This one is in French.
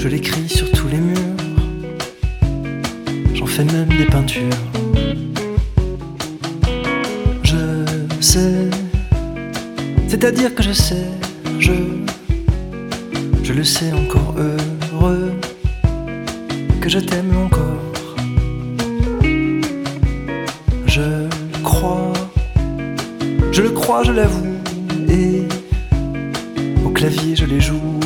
Je l'écris sur tous les murs, j'en fais même des peintures. Je sais, c'est-à-dire que je sais, je le sais encore heureux, que je t'aime encore. Je le crois, je l'avoue, et au clavier je les joue.